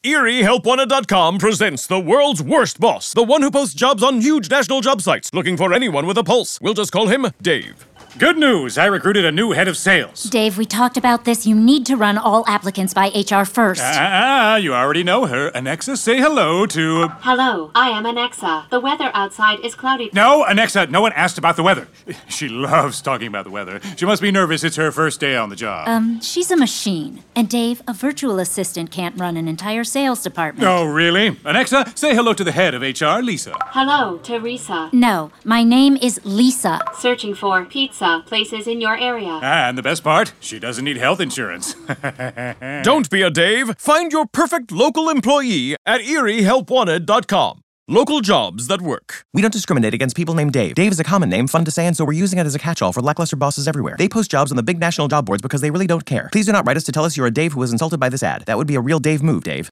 ErieHelpWanted.com presents the world's worst boss, the one who posts jobs on huge national job sites, looking for anyone with a pulse. We'll just call him Dave. Good news! I recruited a new head of sales. Dave, we talked about this. You need to run all applicants by HR first. You already know her. Anexa, say hello to... Hello, I am Anexa. The weather outside is cloudy. No, Anexa, no one asked about the weather. She loves talking about the weather. She must be nervous. It's her first day on the job. She's a machine. And Dave, a virtual assistant can't run an entire sales department. Oh, really? Anexa, say hello to the head of HR, Lisa. Hello, Teresa. No, my name is Lisa. Searching for pizza places in your area. And the best part, she doesn't need health insurance. Don't be a Dave. Find your perfect local employee at ErieHelpWanted.com. Local jobs that work. We don't discriminate against people named Dave. Dave is a common name, fun to say, and so we're using it as a catch-all for lackluster bosses everywhere. They post jobs on the big national job boards because they really don't care. Please do not write us to tell us you're a Dave who was insulted by this ad. That would be a real Dave move, Dave.